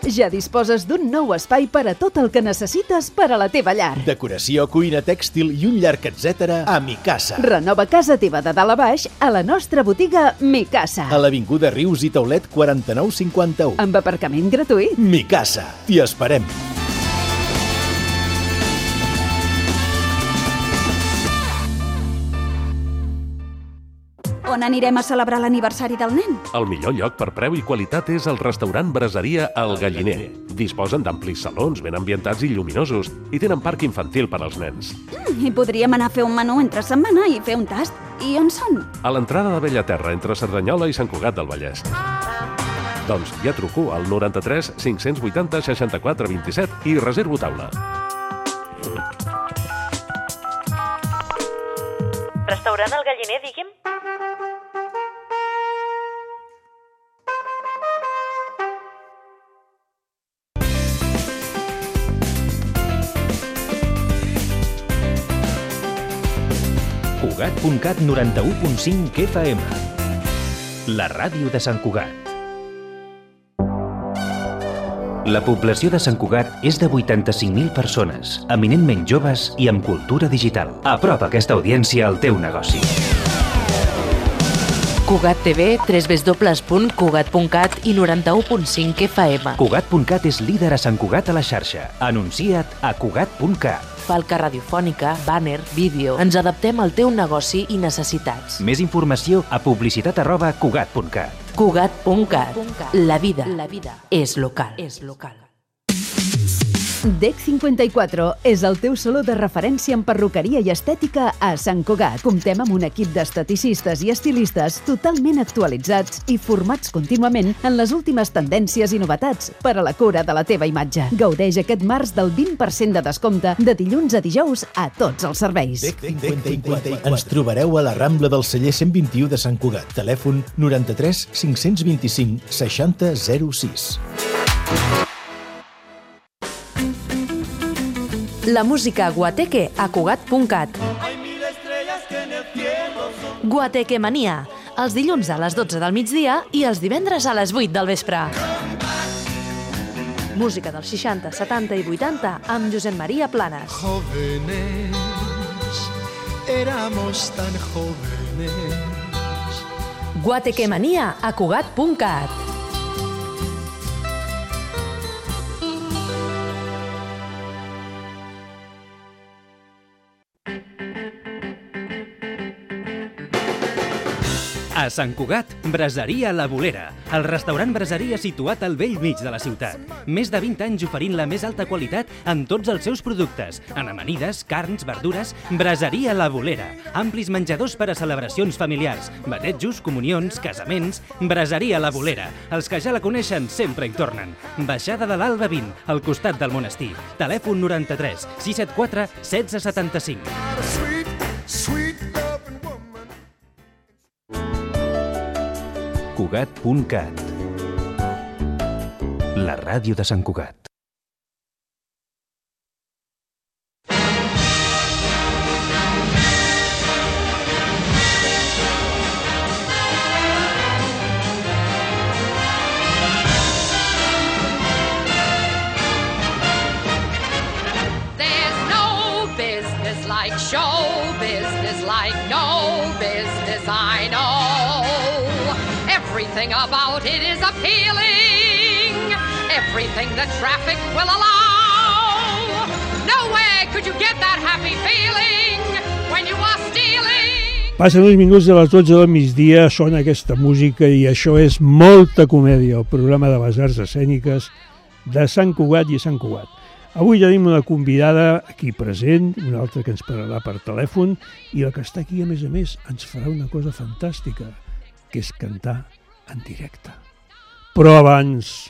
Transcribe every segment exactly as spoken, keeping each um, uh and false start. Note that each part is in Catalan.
Ja disposes d'un nou espai per a tot el que necessites per a la teva llar. Decoració, cuina, tèxtil i un llarg etcètera a Micasa. Renova casa teva de dalt a baix a la nostra botiga Micasa. A l'Avinguda Rius i Taulet quaranta-nou cinquanta-u. Amb aparcament gratuït. Micasa. T'hi esperem. On anirem a celebrar l'aniversari del nen? El millor lloc per preu i qualitat és el restaurant Braseria El Galliner. Disposen d'amplis salons ben ambientats i lluminosos i tenen parc infantil per als nens. Mm, I podríem anar a fer un menú entre setmana i fer un tast. I on són? A l'entrada de Bellaterra, entre Cerdanyola i Sant Cugat del Vallès. Doncs ja truco al noranta-tres cinc-cents vuitanta seixanta-quatre vint-i-set i reservo taula. Restaurant El Galliner, digui'm? Cugat punt cat noranta-u punt cinc F M. La ràdio de Sant Cugat. La població de Sant Cugat és de vuitanta-cinc mil persones, eminentment joves i amb cultura digital. Apropa aquesta audiència al teu negoci. Cugat T V, w w w punt cugat punt cat i noranta-u punt cinc F M. Cugat punt cat és líder a Sant Cugat a la xarxa. Anuncia't a Cugat punt cat. Falca radiofònica, bàner, vídeo... Ens adaptem al teu negoci i necessitats. Més informació a publicitat arroba cugat punt cat. Cugat punt cat. La vida, la vida és local. És local. D E C cinquanta-quatre és el teu saló de referència en perruqueria i estètica a Sant Cugat. Comptem amb un equip d'esteticistes i estilistes totalment actualitzats i formats contínuament en les últimes tendències i novetats per a la cura de la teva imatge. Gaudeix aquest març del vint per cent de descompte de dilluns a dijous a tots els serveis. D E C cinquanta-quatre. Ens trobareu a la Rambla del Celler cent vint-i-u de Sant Cugat. Telèfon noranta-tres cinc-cents vint-i-cinc seixanta zero sis. La música guateque a Cugat punt cat. Guateque Mania, els dilluns a les dotze del migdia i els divendres a les vuit del vespre. Música dels seixanta, setanta i vuitanta amb Josep Maria Planes. Jóvenes, éramos tan jóvenes. Guateque Mania a Cugat punt cat. A Sant Cugat, Braseria La Bolera, el restaurant braseria situat al vell mig de la ciutat. Més de vint anys oferint la més alta qualitat en tots els seus productes, en amanides, carns, verdures. Braseria La Bolera, amplis menjadors per a celebracions familiars, batejos, comunions, casaments. Braseria La Bolera, els que ja la coneixen sempre hi tornen. Baixada de l'Alba vint, al costat del monestir. Telèfon noranta-tres sis set quatre setze setanta-cinc. Cugat punt cat. La ràdio de Sant Cugat. There's no business like show business, like no business I know. Everything about it is appealing. Everything the traffic will allow. Nowhere could you get that happy feeling when you are stealing. Passen uns minuts de les dotze del migdia, sona aquesta música i això és Molta Comèdia, el programa de les arts escèniques de Sant Cugat i Sant Cugat. Avui tenim una convidada aquí present, una altra que ens parlarà per telèfon i la que està aquí, a més a més, ens farà una cosa fantàstica, que és cantar en directe. Però abans...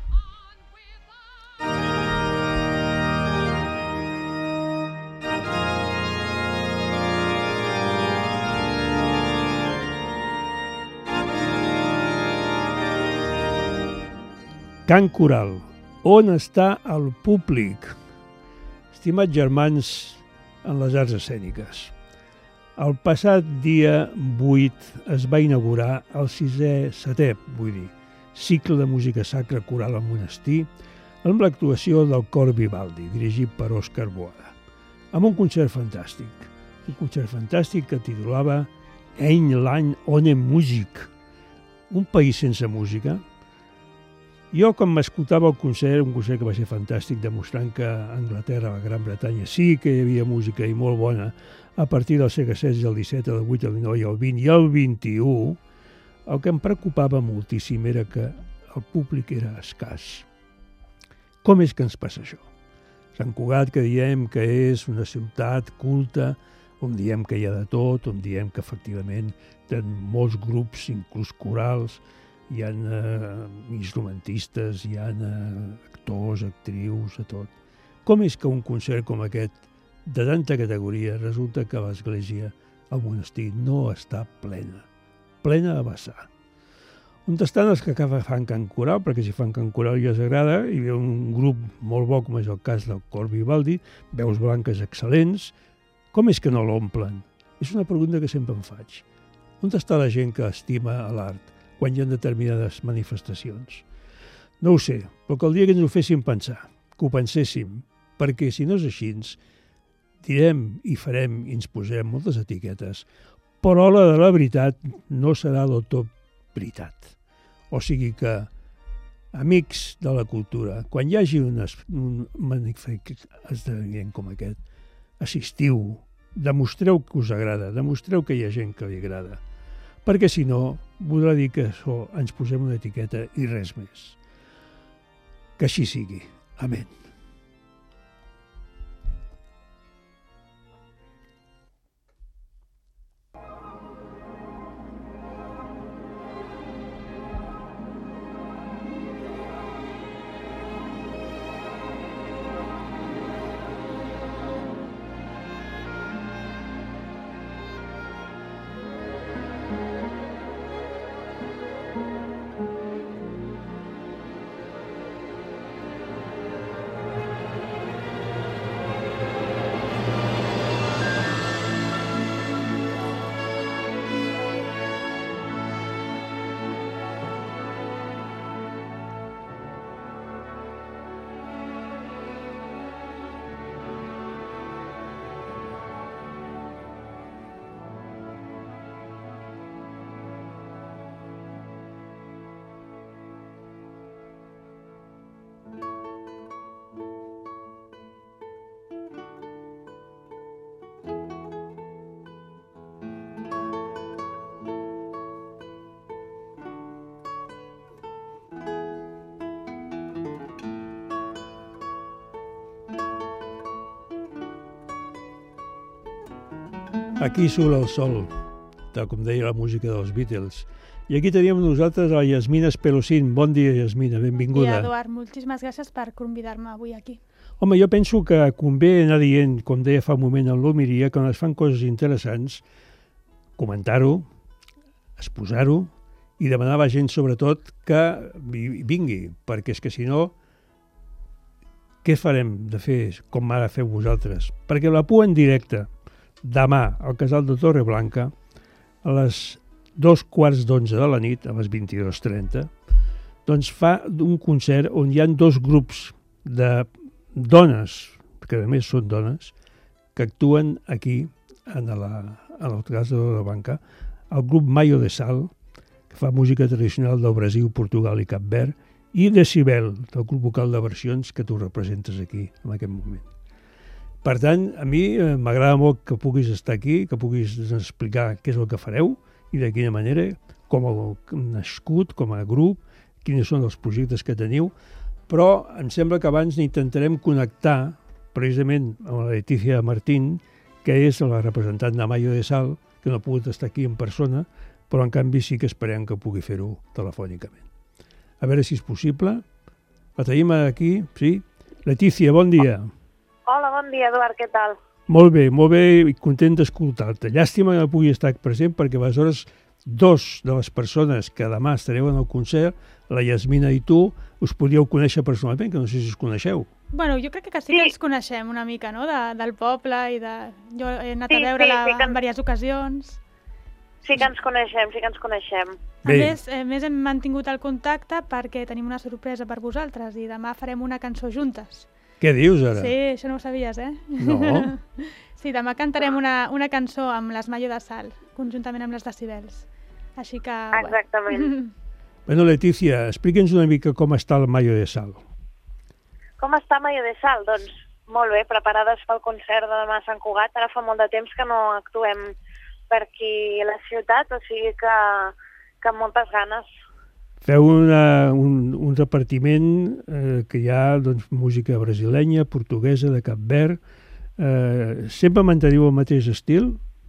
Cant coral. On està el públic? Estimats germans en les arts escèniques, el passat dia vuit es va inaugurar el sisè, setè, vull dir, cicle de música sacra coral al monestir, amb l'actuació del Cor Vivaldi, dirigit per Òscar Boada, amb un concert fantàstic, un concert fantàstic que titulava Ein Land ohne Musik, un país sense música. Jo, quan m'escoltava el concert, un concert que va ser fantàstic, demostrant que a Anglaterra, a la Gran Bretanya, sí que hi havia música i molt bona, a partir del segle setze, el disset, el divuit, el dinou, el vint i el vint-i-u, el que em preocupava moltíssim era que el públic era escàs. Com és que ens passa això? Sant Cugat, que diem que és una ciutat culta, on diem que hi ha de tot, on diem que efectivament tenen molts grups, inclús corals, hi ha eh, instrumentistes, hi ha eh, actors, actrius, de tot. Com és que un concert com aquest, de tanta categoria, resulta que l'església, el monestir, no està plena, plena a vessar? On estan els que fan cant coral, perquè si fan cant coral ja els agrada, hi ha un grup molt bo, com és el cas del Cor Vivaldi, veus blanques excel·lents, com és que no l'omplen? És una pregunta que sempre em faig. On està la gent que estima l'art quan hi ha determinades manifestacions? No ho sé, però caldria que ens ho féssim pensar, que ho penséssim, perquè si no és així, direm i farem i ens posarem moltes etiquetes, però la de la veritat no serà del tot veritat. O sigui que, amics de la cultura, quan hi hagi un, un magnífic esdeveniment com aquest, assistiu, demostreu que us agrada, demostreu que hi ha gent que li agrada, perquè si no, voldrà dir que això ens posem una etiqueta i res més. Que així sigui. Amén. Aquí surt el sol, tal com deia la música dels Beatles. I aquí teníem nosaltres a la Yasmina Espelosín. Bon dia, Yasmina, benvinguda. Bon dia, Eduard. Moltíssimes gràcies per convidar-me avui aquí. Home, jo penso que convé anar dient, com deia fa un moment en l'Homiria, que quan es fan coses interessants, comentar-ho, exposar-ho i demanar a la gent, sobretot, que vingui, perquè és que si no, què farem de fer com ara feu vosaltres? Perquè la P U en directe, demà al Casal de Torreblanca, a les dos quarts d'onze de la nit, a les vint-i-dues trenta, doncs fa un concert on hi ha dos grups de dones, que a més són dones, que actuen aquí, en, la, en el Casal de Torreblanca, el grup Maio de Sal, que fa música tradicional del Brasil, Portugal i Cap Verd, i Decibel, del grup vocal de versions que tu representes aquí, en aquest moment. Per tant, a mi eh, m'agrada molt que puguis estar aquí, que puguis explicar què és el que fareu i de quina manera, com a nascut, com a grup, quins són els projectes que teniu, però em sembla que abans intentarem connectar precisament amb la Letícia Martín, que és la representant de Maio de Sal, que no ha pogut estar aquí en persona, però en canvi sí que esperem que pugui fer-ho telefònicament. A veure si és possible. La tenim aquí, sí? Letícia, bon dia. Hola, bon dia, Eduard, què tal? Molt bé, molt bé i content d'escoltar-te. Llàstima que no pugui estar present perquè aleshores dos de les persones que demà estareu en el concert, la Yasmina i tu, us podríeu conèixer personalment, que no sé si us coneixeu. Bueno, jo crec que sí, sí. que ens coneixem una mica, no?, de, del poble i de... Jo he anat sí, a veure-la sí, sí, que... en diverses ocasions. Sí que ens coneixem, sí que ens coneixem. A més, a més, hem mantingut el contacte perquè tenim una sorpresa per vosaltres i demà farem una cançó juntes. Què dius, ara? Sí, això no ho sabies, eh? No. Sí, demà cantarem una, una cançó amb les Mayo de Sal, conjuntament amb les Decibels. Així que... Exactament. Bueno. Bueno, Letícia, explica'ns una mica com està el Mayo de Sal. Com està Mayo de Sal? Doncs molt bé, preparades pel concert de demà a Sant Cugat. Ara fa molt de temps que no actuem per aquí a la ciutat, o sigui que, que amb moltes ganes. Feu una, un, un repartiment eh, que hi ha doncs, música brasilenya, portuguesa, de Cap Verd. Eh, sempre manteniu el mateix estil?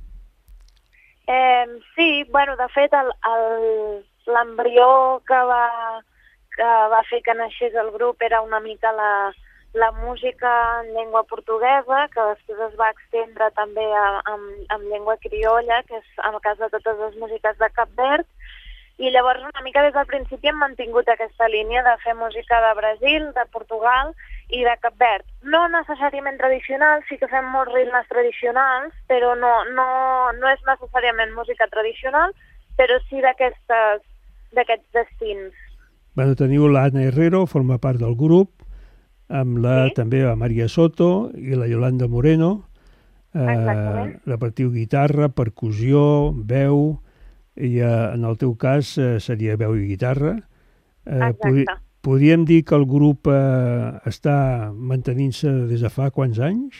Eh, sí, bueno, de fet, l'embrió que, va, que va fer que naixés el grup era una mica la, la música en llengua portuguesa, que després es va extendre també a, a, a llengua criolla, que és en el cas de totes les músiques de Cap Verd, i llavors una mica des del principi hem mantingut aquesta línia de fer música de Brasil, de Portugal i de Cap Verd. No necessàriament tradicional, sí que fem molts ritmes tradicionals, però no, no, no és necessàriament música tradicional, però sí d'aquests destins. Bueno, teniu l'Anna Herrero, forma part del grup, amb la, sí? també la Maria Soto i la Yolanda Moreno. Eh, repartiu guitarra, percussió, veu, i eh, en el teu cas eh, seria veu i guitarra. Eh, Exacte. Podríem dir que el grup eh, està mantenint-se des de fa quants anys?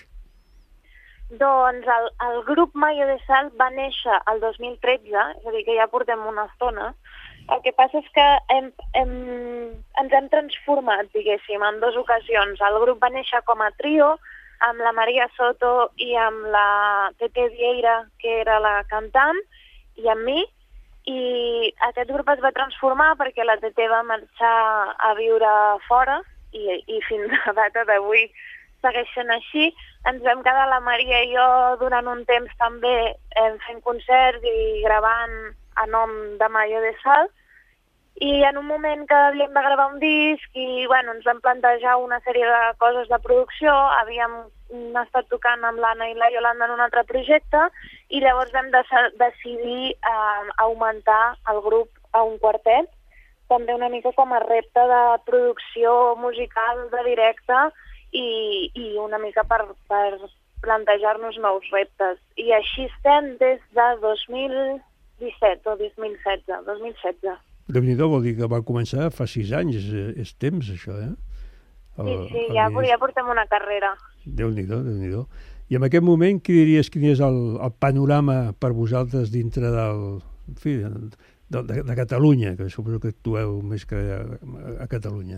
Doncs el, el grup Mayo de Sal va néixer el dos mil tretze, és a dir, que ja portem una estona. El que passa és que hem, hem, ens hem transformat, diguéssim, en dues ocasions. El grup va néixer com a trio, amb la Maria Soto i amb la Tete Vieira, que era la cantant, i amb mi, i aquest grup es va transformar perquè la Tete va marxar a viure fora i, i fins a data d'avui segueix sent així. Ens vam quedar la Maria i jo durant un temps també fent concerts i gravant a nom de Mayo de Sal, i en un moment que havíem de gravar un disc i bueno, ens vam plantejar una sèrie de coses de producció, havíem estat tocant amb l'Anna i la Yolanda en un altre projecte i llavors vam de decidir eh, augmentar el grup a un quartet, també una mica com a repte de producció musical de directe i, i una mica per, per plantejar-nos nous reptes. I així estem des de dos mil disset o dos mil setze. dos mil setze. Déu-n'hi-do, vol dir que va començar fa sis anys, és, és temps això, eh? El, sí, sí, ja, ja portem una carrera. Déu-n'hi-do, Déu-n'hi-do. I en aquest moment, què diries que és el, el panorama per vosaltres dintre del, en fi, de, de, de Catalunya, que suposo que actueu més que a, a Catalunya?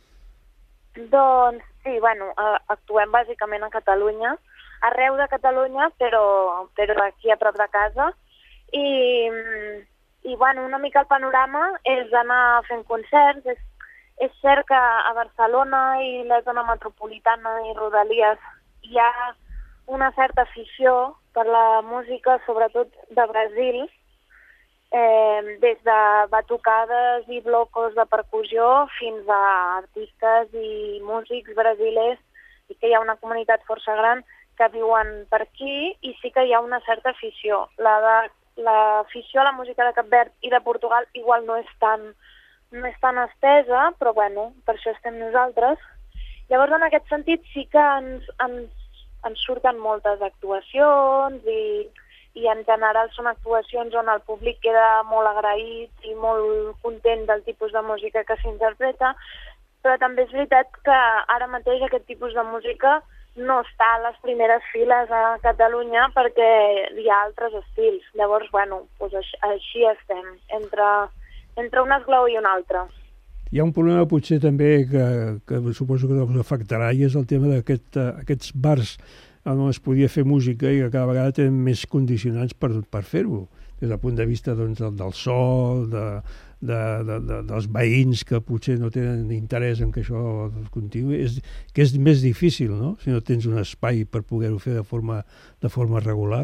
Doncs sí, bueno, actuem bàsicament a Catalunya, arreu de Catalunya, però, però aquí a prop de casa. I, i bueno, una mica el panorama és anar fent concerts. És, és cert que a Barcelona i la zona metropolitana i Rodalies hi ha una certa afició per la música, sobretot de Brasil, eh, des de batucades i blocos de percussió fins a artistes i músics brasilers, i que hi ha una comunitat força gran que viuen per aquí i sí que hi ha una certa afició. La de l'afició a la música de Cap Verd i de Portugal igual no és tan, no és tan estesa, però bueno, per això estem nosaltres. Llavors, en aquest sentit, sí que ens, ens, ens surten moltes actuacions i, i en general són actuacions on el públic queda molt agraït i molt content del tipus de música que s'interpreta, però també és veritat que ara mateix aquest tipus de música no està a les primeres files a Catalunya perquè hi ha altres estils. Llavors, bueno, doncs així, així estem, entre, entre un esglau i un altre. Hi ha un problema potser també que, que suposo que us afectarà i és el tema d'aquests aquest, bars on es podia fer música i que cada vegada tenen més condicionants per, per fer-ho, des del punt de vista doncs, del, del so, de, de, de, de, dels veïns que potser no tenen interès en que això continuï, és, que és més difícil, no?, si no tens un espai per poder-ho fer de forma, de forma regular.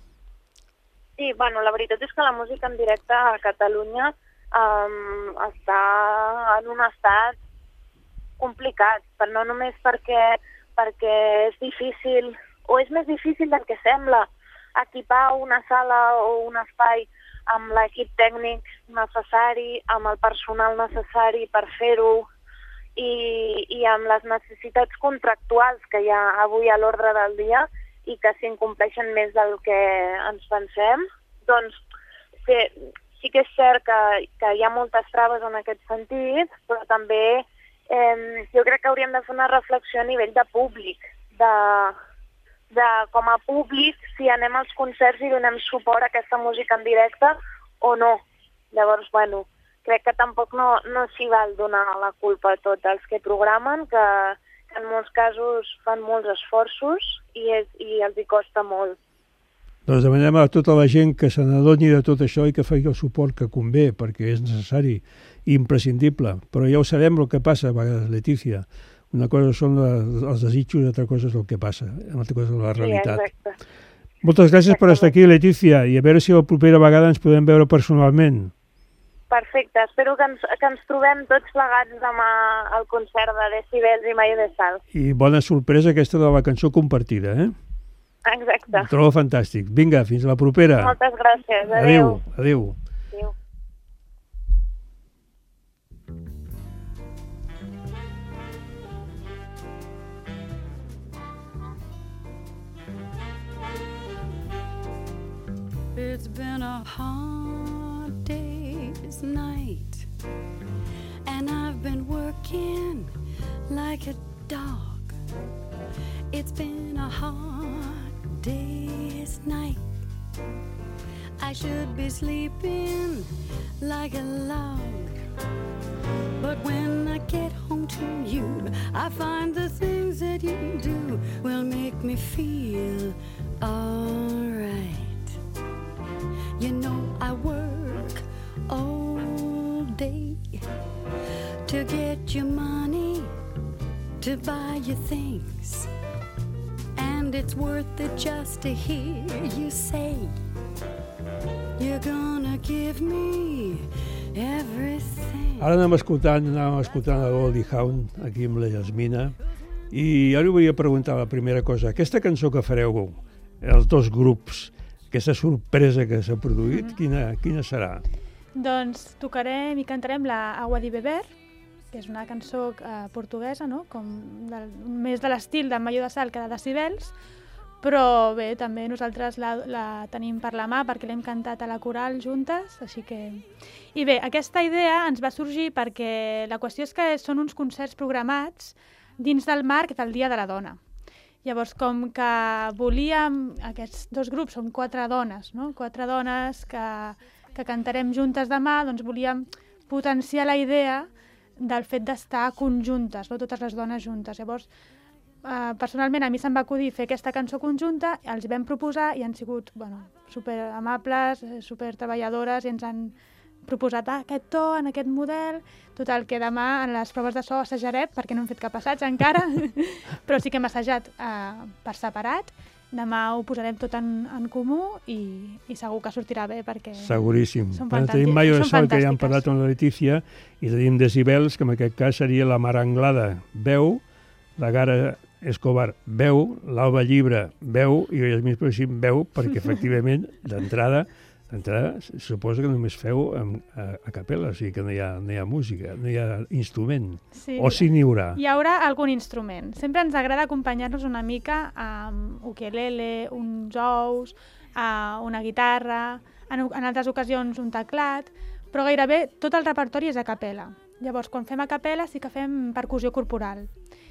Sí, bueno, la veritat és que la música en directe a Catalunya um, està en un estat complicat, però no només perquè, perquè és difícil, o és més difícil del que sembla, equipar una sala o un espai amb l'equip tècnic necessari, amb el personal necessari per fer-ho i, i amb les necessitats contractuals que hi ha avui a l'ordre del dia i que s'incompleixen més del que ens pensem, doncs sí, sí que és cert que, que hi ha moltes traves en aquest sentit, però també eh, jo crec que hauríem de fer una reflexió a nivell de públic, de, de com a públic, si anem als concerts i donem suport a aquesta música en directe o no. Llavors, bueno, crec que tampoc no, no s'hi val donar la culpa a tots els que programen, que, que en molts casos fan molts esforços i, és, i els hi costa molt. Doncs demanem a tota la gent que se n'adoni de tot això i que faci el suport que convé, perquè és necessari i imprescindible. Però ja ho sabem el que passa a vegades, Letícia. Una cosa són la, els desitjos i altra cosa és el que passa, una altra cosa és la realitat. Sí, exacte. Moltes gràcies per estar aquí, Letícia, i a veure si la propera vegada ens podem veure personalment. Perfecte, espero que ens, que ens trobem tots plegats demà al concert de Decibels i Mayo de Sal. I bona sorpresa aquesta de la cançó compartida, eh? Exacte. Ho trobo fantàstic. Vinga, fins a la propera. Moltes gràcies. Adéu. Adéu. Adéu. It's been a hard day's night, and I've been working like a dog. It's been a hard day's night. I should be sleeping like a log, but when I get home to you, I find the things that you do will make me feel alright. You know I work all day to get you money, to buy you things, and it's worth it just to hear you say you're gonna give me everything. Ara anem escoltant, anàvem escoltant a Goldie Hawn aquí amb la Yasmina, i jo li volia preguntar la primera cosa. Aquesta cançó que fareu, els dos grups, aquesta sorpresa que s'ha produït, mm-hmm. quina, quina serà? Doncs tocarem i cantarem la Agua de Beber, que és una cançó eh, portuguesa, no? Com del, més de l'estil de Mayo de Sal que de Decibels, però bé, també nosaltres la, la tenim per la mà perquè l'hem cantat a la coral juntes, així que... I bé, aquesta idea ens va sorgir perquè la qüestió és que són uns concerts programats dins del marc del Dia de la Dona. Llavors, com que volíem, aquests dos grups són quatre dones, no? Quatre dones que, que cantarem juntes demà, doncs volíem potenciar la idea del fet d'estar conjuntes, no? Totes les dones juntes. Llavors, eh, personalment, a mi se'm va acudir fer aquesta cançó conjunta, els vam proposar i han sigut bueno, super amables, super treballadores i ens han proposat ah, aquest to, en aquest model. Total, que demà en les proves de so assajarem, perquè no hem fet cap assaig encara, però sí que hem assajat eh, per separat. Demà ho posarem tot en, en comú i, i segur que sortirà bé, perquè seguríssim. Són bueno, tenim Mayo de Sal, que ja hem parlat amb la Letícia, i tenim Decibels, que en aquest cas seria la Mar Anglada, veu, la Gara Escobar, veu, l'Alba Llibre, veu, i el Yasmín Preixim, veu, perquè efectivament, d'entrada, D'entrada, suposo que només feu a, a, a capella, o sigui que no hi ha, no hi ha música, no hi ha instrument. Sí. O sí n'hi haurà? Hi haurà algun instrument. Sempre ens agrada acompanyar-nos una mica amb ukelele, uns ous, una guitarra, en, en altres ocasions un teclat, però gairebé tot el repertori és a capella. Llavors, quan fem a capella sí que fem percussió corporal.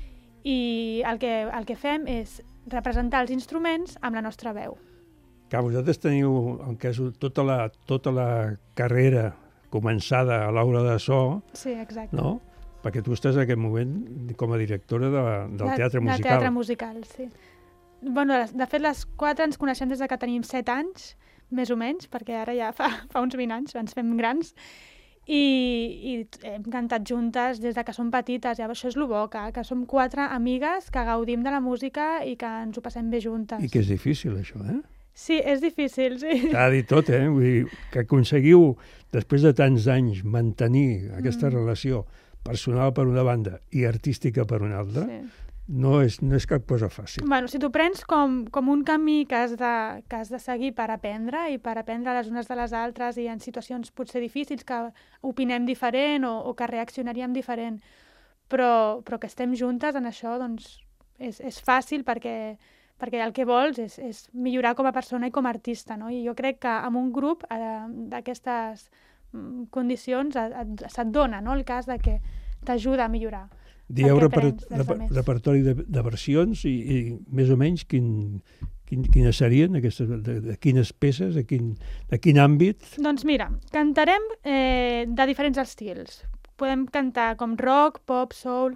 I el que, el que fem és representar els instruments amb la nostra veu. Que vosaltres teniu, en cas, tota la, tota la carrera començada a l'aula de so, sí, exacte. No? Perquè tu estàs en aquest moment com a directora de, del de, teatre musical. Del teatre musical, sí. Bueno, de fet, les quatre ens coneixem des de que tenim set anys, més o menys, perquè ara ja fa, fa uns vint anys, ens fem grans, i, i hem cantat juntes des de que som petites, ja això és el bo, que, que som quatre amigues que gaudim de la música i que ens ho passem bé juntes. I que és difícil, això, eh? Sí, és difícil, sí. S'ha dit tot, eh? Vull dir, que aconseguiu, després de tants anys, mantenir aquesta mm. relació personal per una banda i artística per una altra, sí. no és, no és cap cosa fàcil. Bueno, si t'ho prens com, com un camí que has, de, que has de seguir per aprendre i per aprendre les unes de les altres i en situacions potser difícils que opinem diferent o, o que reaccionaríem diferent, però, però que estem juntes en això, doncs és, és fàcil perquè, perquè el que vols és, és millorar com a persona i com a artista, no? I jo crec que amb un grup eh, d'aquestes condicions et, et, se't dona, no? El cas de que t'ajuda a millorar. Dieu reper, reper, repertori de, de versions i, i més o menys quin, quin, quines serien aquestes, de, de quines peces, de quin, de quin àmbit? Doncs mira, cantarem eh, de diferents estils. Podem cantar com rock, pop, soul,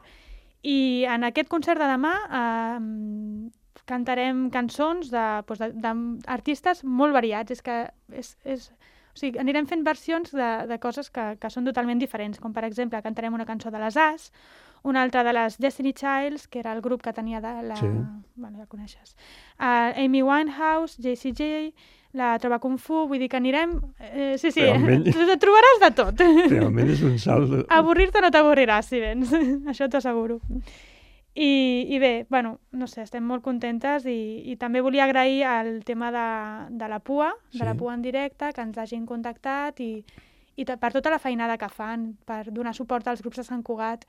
i en aquest concert de demà eh, cantarem cançons d'artistes molt variats. És que és, és, o sigui, anirem fent versions de, de coses que, que són totalment diferents, com per exemple cantarem una cançó de les As, una altra de les Destiny Childs, que era el grup que tenia de la... Sí. Bueno, ja coneixes. Uh, Amy Winehouse, J C J, la Trova Kung Fu, vull dir que anirem... Eh, sí, sí, Realment... trobaràs de tot. Realment és un salt... Avorrir-te no t'avorriràs, si vens. Això t'ho asseguro. I, I bé, bueno, no sé, estem molt contentes i, i també volia agrair el tema de, de la P U A, de sí. la P U A en directe, que ens hagin contactat i, i per tota la feinada que fan, per donar suport als grups de Sant Cugat.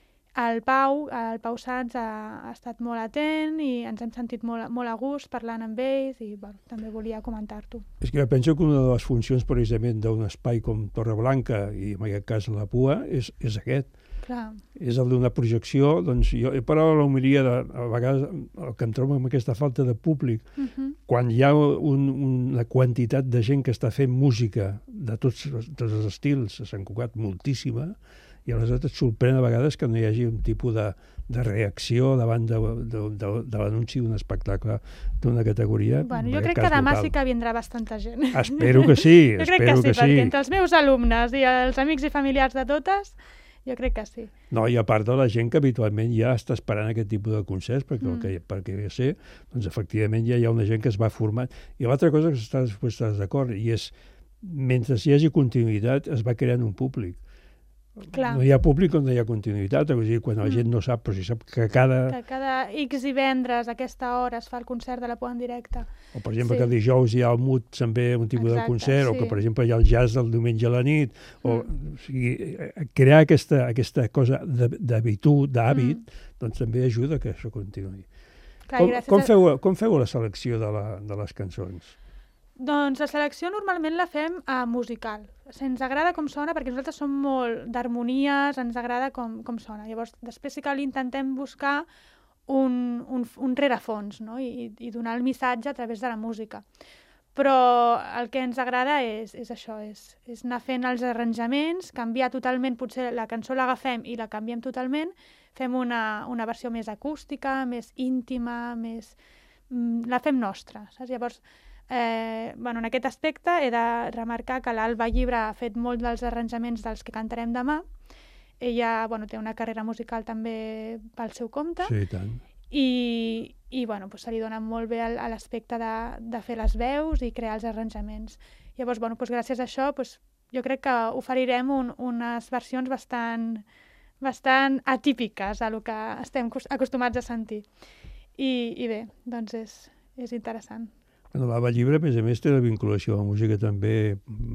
El Pau, el Pau Sans ha, ha estat molt atent i ens hem sentit molt, molt a gust parlant amb ells i bueno, també volia comentar-t'ho. És que jo penso que una de les funcions precisament d'un espai com Torreblanca i en aquest cas la P U A és, és aquest. Clar. És el d'una projecció, doncs jo he parlat a l'homilia de, a vegades el que em trobo amb aquesta falta de públic, uh-huh. quan hi ha un, una quantitat de gent que està fent música de tots, tots els estils, a Sant Cugat moltíssima, i aleshores et sorprèn a vegades que no hi hagi un tipus de, de reacció davant de, de, de, de l'anunci d'un espectacle d'una categoria. Bueno, jo crec que demà local. Sí que vindrà bastanta gent. Espero que sí, jo espero crec que sí, que sí. Perquè entre els meus alumnes i els amics i familiars de totes, jo crec que sí. No, i a part de la gent que habitualment ja està esperant aquest tipus de concerts, perquè mm. el que, perquè ve a ser, doncs efectivament ja hi ha una gent que es va formant. I l'altra cosa que estàs, estàs d'acord, i és, mentre hi hagi continuïtat, es va creant un públic. Clar. No hi ha públic on no hi ha continuïtat, o sigui, quan la gent no sap, però si sap que cada... Que cada X divendres a aquesta hora es fa el concert de la P U A en directe. O, per exemple, sí. que dijous hi ha el M U T també un tipus Exacte, de concert, sí. o que, per exemple, hi ha el jazz del diumenge a la nit, o, mm. o sigui, crear aquesta, aquesta cosa d'habitud, d'hàbit, mm. doncs també ajuda que això continuï. Clar, com, com, feu, com feu la selecció de, la, de les cançons? Doncs la selecció normalment la fem a musical. Ens agrada com sona, perquè nosaltres som molt d'harmonies, ens agrada com, com sona. Llavors, després sí que intentem buscar un, un, un rerefons, no? I, i donar el missatge a través de la música. Però el que ens agrada és, és això, és, és anar fent els arranjaments, canviar totalment, potser la cançó l'agafem i la canviem totalment, fem una, una versió més acústica, més íntima, més... la fem nostra, saps? Llavors, Eh, bueno, en aquest aspecte he de remarcar que l'Alba Llibre ha fet molt dels arranjaments dels que cantarem demà. Ella bueno, té una carrera musical també pel seu compte. Sí, tant. I, i bueno, pues, se li dona molt bé a l'aspecte de, de fer les veus i crear els arranjaments. Llavors, bueno, pues, gràcies a això, pues, jo crec que oferirem un, unes versions bastant, bastant atípiques a lo que estem acostumats a sentir. I, i bé, doncs és, és interessant. Bueno, l'Alba Llibre, a més a més, té la vinculació a la música també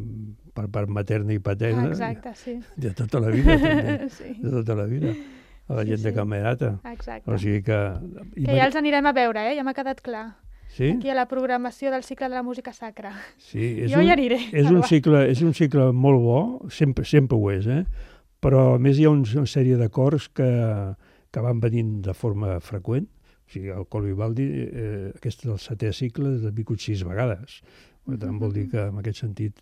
per part materna i paterna. Exacte, sí. De tota la vida, també. Sí. De tota la vida. A la gent sí, sí. de Camerata. Exacte. O sigui que... Que ja els anirem a veure, eh? Ja m'ha quedat clar. Sí? Aquí a la programació del cicle de la música sacra. Sí, és jo un, hi aniré. És un, cicle, és un cicle molt bo, sempre, sempre ho és, eh? Però a més hi ha una sèrie d'acords que, que van venint de forma freqüent. O sigui, el Col Vivaldi, eh, aquest és el setè cicle, ha vingut sis vegades. Per tant, vol dir que en aquest sentit...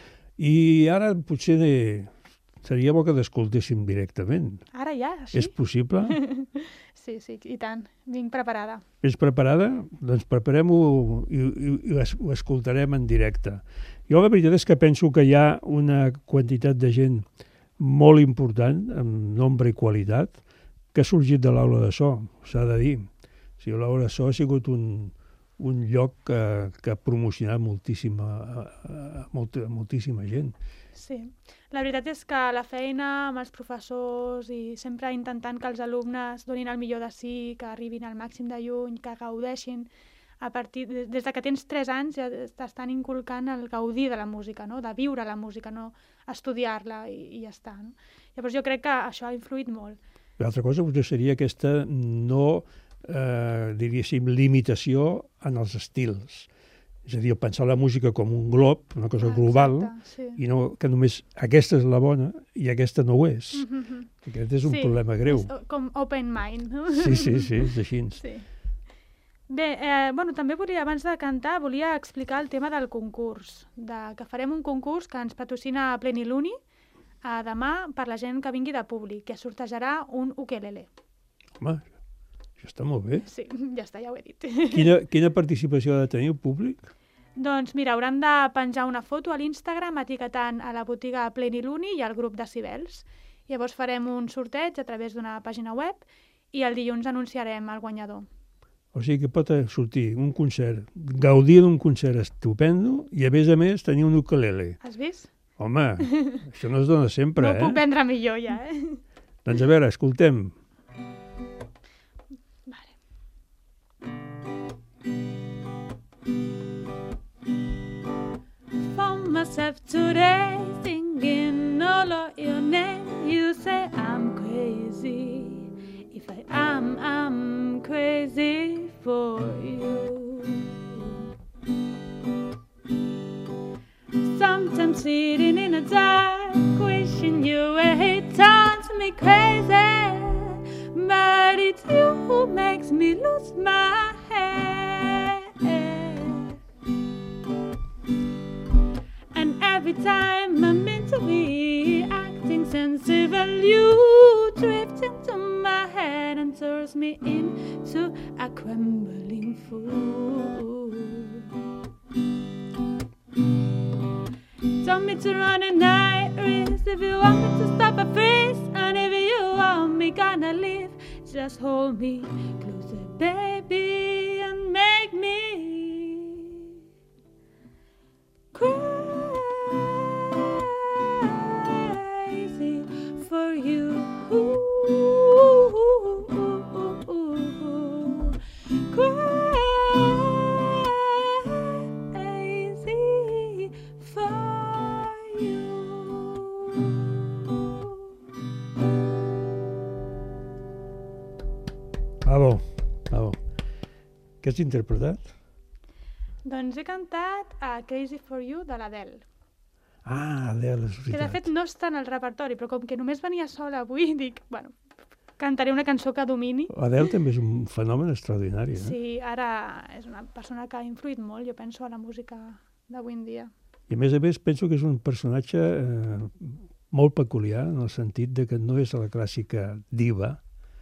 I ara potser de... seria bo que l'escoltéssim directament. Ara ja, així? És possible? Sí, sí, i tant. Vinc preparada. Ets preparada? Doncs preparem-ho i, i, i ho escoltarem en directe. Jo la veritat és que penso que hi ha una quantitat de gent molt important, amb nombre i qualitat, que ha sorgit de l'aula de so, s'ha de dir. O sigui, l'aula de so ha sigut un, un lloc que, que ha promocionat moltíssima, molta, moltíssima gent. Sí, la veritat és que la feina amb els professors i sempre intentant que els alumnes donin el millor de si, que arribin al màxim de lluny, que gaudeixin, a partir, des de que tens tres anys ja t'estan inculcant el gaudir de la música, no? De viure la música, no estudiar-la i, i ja està. No? Llavors jo crec que això ha influït molt. L'altra cosa potser seria aquesta no, eh, diríem, limitació en els estils. És a dir, pensar la música com un glob, una cosa ah, global, exacte, sí. I no que només aquesta és la bona i aquesta no ho és. Mm-hmm. Aquest és un sí, problema greu. És com open mind. No? Sí, sí, sí, és així. Sí. Bé, eh, bueno, també volia, abans de cantar, volia explicar el tema del concurs, de, que farem un concurs que ens patrocina Pleniluni a demà per la gent que vingui de públic, que sortejarà un ukelele. Home, això està molt bé. Sí, ja està, ja ho he dit. Quina, quina participació ha de tenir el públic? Doncs mira, hauran de penjar una foto a l'Instagram etiquetant a la botiga Pleniluni i al grup Decibels. Llavors farem un sorteig a través d'una pàgina web i el dilluns anunciarem el guanyador. O sigui que pot sortir un concert, gaudir d'un concert estupendo i, a més a més, tenir un ukelele. Has vist? Home, això no es dona sempre, no eh? No ho puc vendre millor, ja, eh? Doncs a veure, escoltem. Vale. Found myself today thinking all of your name. You say I'm crazy. If I am, I'm crazy for you. Sometimes sitting in the dark, wishing you were here, turns me crazy. But it's you who makes me lose my head. And every time I'm into me, acting sensible, you drift into my head and turns me into a crumbling fool. Tell me to run a night race. If you want me to stop, I freeze. And if you want me gonna leave, just hold me closer, baby, and make me crazy for you. Crazy for you. Bravo, bravo. Què has interpretat? Doncs he cantat a Crazy for You de l'Adele. Ah, Adele, és veritat. Que de fet no està en el repertori, però com que només venia sola avui, dic, bueno, cantaré una cançó que domini. Adele també és un fenomen extraordinari, eh? Sí, ara és una persona que ha influït molt, jo penso, a la música d'avui en dia. I a més a més penso que és un personatge eh, molt peculiar, en el sentit de que no és la clàssica diva.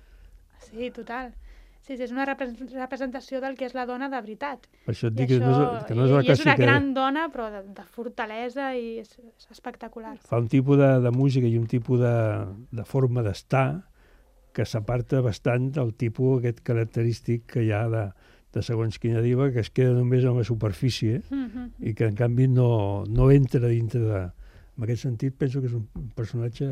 Sí, total. Sí, sí, és una representació del que és la dona de veritat. Per això et dic que no és, que no és la clàssica... I és una gran que... dona, però de, de fortalesa i és, és espectacular. Fa un tipus de, de música i un tipus de, de forma d'estar que s'aparta bastant del tipus aquest característic que hi ha de, de segons quina diva, que es queda només en la superfície mm-hmm. i que en canvi no, no entra dintre de... En aquest sentit penso que és un personatge